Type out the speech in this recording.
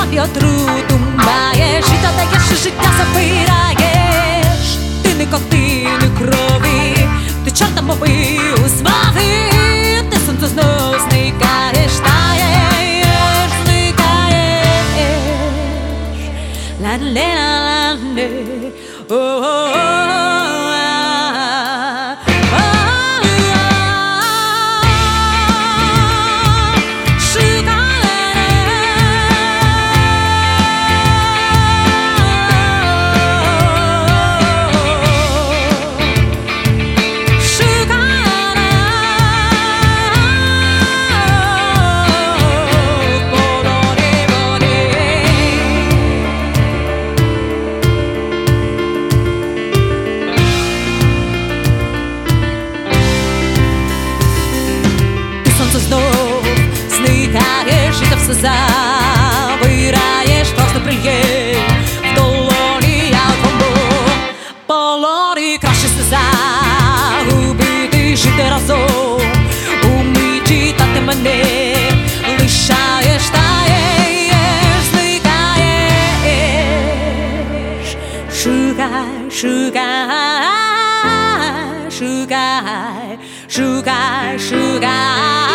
ветру думаешь, и тогда життя забираєш. Ти не коти, не крові, ти чорта мови у смаги. Ти сонце знов зникаєш, таєш, зникаєш. Ла-ле-ла-ле, о-о-о. Знов зникаєш і ти все забираєш, просто приєм в долоні, я в твоєму полоні. Краще все загубити, жити разом у миті, та ти мене лишаєш, таєш, зникаєш. Шукай, шукай, шукай, шукай, шукай.